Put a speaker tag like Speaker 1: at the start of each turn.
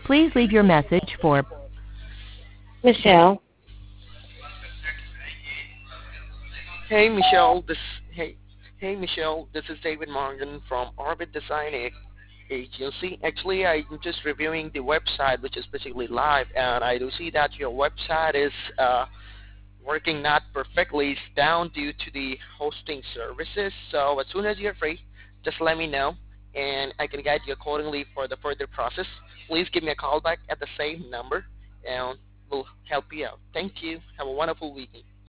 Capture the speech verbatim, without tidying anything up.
Speaker 1: Please leave your message for
Speaker 2: Michelle.
Speaker 3: Hey Michelle, this hey hey Michelle, this is David Morgan from Orbit Design A- Agency. Actually, I'm just reviewing the website, which is basically live, and I do see that your website is uh, working not perfectly. It's down due to the hosting services. So as soon as you're free, just let me know, and I can guide you accordingly for the further process. Please give me a call back at the same number, and we'll help you out. Thank you. Have a wonderful weekend.